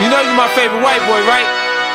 You know you're my favorite white boy, right?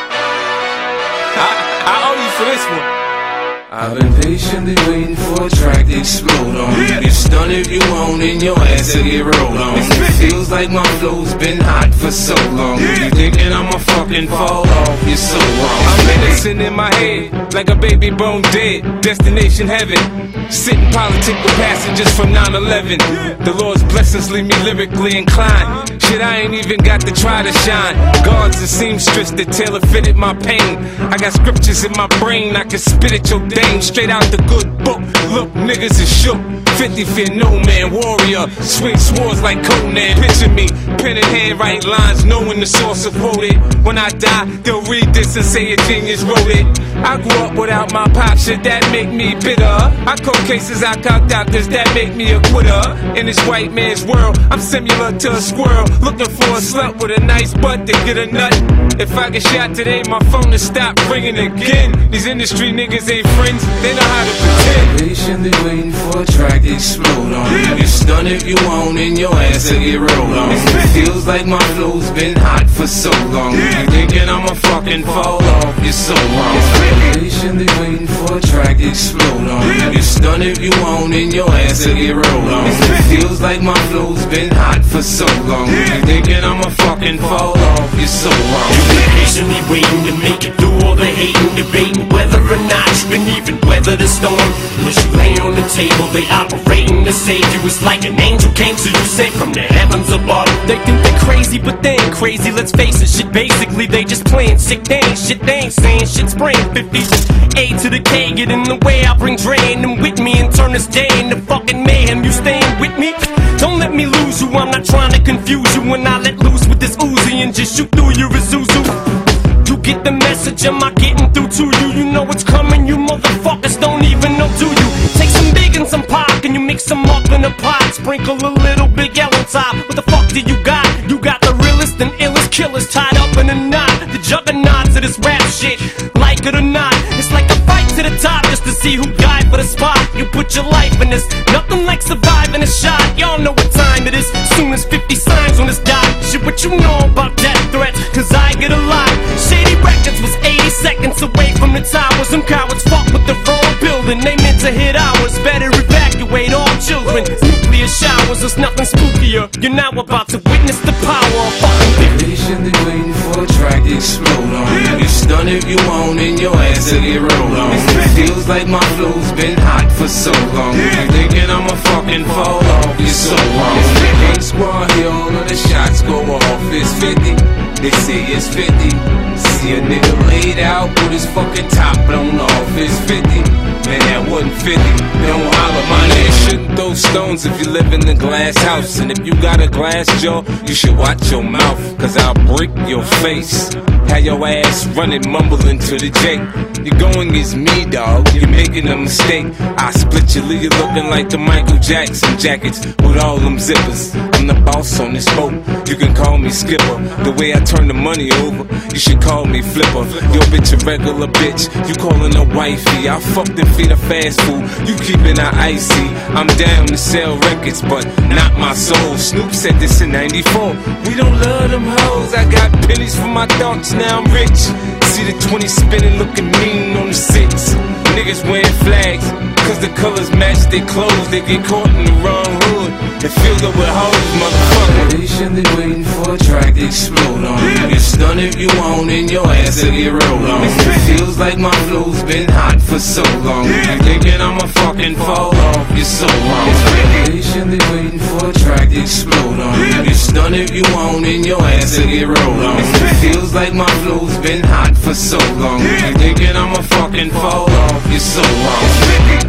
I owe you for this one. I've been patiently waiting for a track to explode on. You get stunned if you want and your ass to get rolled on. It feels like my flow's been hot for so long. You thinking I'ma fucking fall off, you're so wrong. I'm menacing in my head, like a baby bone dead. Destination heaven, sitting politic with passengers from 9/11. The Lord's blessings leave me lyrically inclined. Shit, I ain't even got to try to shine. Guards and seamstress that tailor fitted my pain. I got scriptures in my brain, I can spit at your dame. Straight out the good book, look, niggas is shook. 50 fear no man, warrior, swing swords like Conan. Picture me, pen in hand, write lines, knowing the source of quoted. When I die, they'll read this and say a genius wrote it. I grew up without my pop, shit that make me bitter. I caught cases, I caught doctors, that make me a quitter. In this white man's world, I'm similar to a squirrel, looking for a slut with a nice butt to get a nut. If I get shot today, my phone will stop ringing again. These industry niggas ain't friends, they know how to pretend. Patiently waiting for a track to explode on. You get stunned if you want and your ass to get rolled on. It feels like my flow's been hot for so long. You thinking I'ma fucking fall off, you're so wrong. Patiently waiting for a track to explode on. You get stunned if you want and your ass to get rolled on. It feels like my flow's been hot for so long. You thinking I'ma fucking fall off, you're so wrong. You've been patiently waiting to make it through all the hating, debating whether or not you can even weather the storm. As you lay on the table, they operating to save you. It's like an angel came to you, sent from the heavens above. They think they're crazy, but they ain't crazy. Let's face it, shit, basically they just playing sick. They ain't shit, they ain't saying shit. Spraying 50 A to the K, get in the way. I bring Dre and them with me and turn this day into fucking mayhem. You staying with me? Don't let me lose you. I'm not trying to confuse you. When I let loose with this Uzi and just shoot through your Isuzu. You get the message, am I getting through to you? You know what's coming, you motherfuckers don't even know, do you? Take some big and some pop, and you mix them up in a pot. Sprinkle a little Big L on top. What the fuck do you got? You got the realest and illest killers tied up in a knot. The juggernauts of this rap shit, like it or not. It's like a fight to the top just to see who died for the spot. You put your life in this, nothing like surviving a shot. Y'all know what time it is, soon as 50 signs on this dot. Shit, what you know about death threats, cause I get a lot. Shady Records was 80 seconds away from the towers. Some cowards fuck with the wrong building, they meant to hit ours. Better evacuate all children, nuclear showers, there's nothing spookier. You're now about to witness the power of fucking victory. Patiently waiting for a track to explode on. You get stunned if you want and your ass to get rolled on. It feels like my flow's been hot for so long. You thinking I'ma fucking fall off, you're so wrong. Gang squad here, all of the shots go off. It's 50, they say it's 50. See a nigga laid out with his fucking top blown off. It's 50, man, that wasn't 50. Don't holler, my name. Shouldn't throw stones if you live in a glass house. And if you got a glass jaw, you should watch your mouth, cause I'll break your face. Have your ass running, mumbling to the J. You're going against me, dog, you're making a mistake. I split you, leave you looking like the Michael Jackson jackets with all them zippers. I'm the boss on this boat, you can call me skipper. The way I turn the money over, you should call me flipper. Your bitch a regular bitch, you calling her wifey. I fucked and feed her fast food, you keeping her icy. I'm down to sell records, but not my soul. Snoop said this in 94. We don't love them hoes, I got pennies for my thoughts, now I'm rich. See the 20 spinning, looking mean on the 6. Niggas wearing flags, cause the colors match their clothes. They get caught in the wrong hood and filled up with hoes, motherfucker. Patiently waiting for a track to explode on. You get stunned if you want and your ass to get rolled on. It feels like my flow's been hot for so long. You thinking I'ma fucking fall off, you're so wrong. Patiently waiting for a track to explode on. You get stunned if you want and your ass to get rolled on. It feels like my flow's been hot for so long. You thinking I'ma fucking fall off, you're so wrong.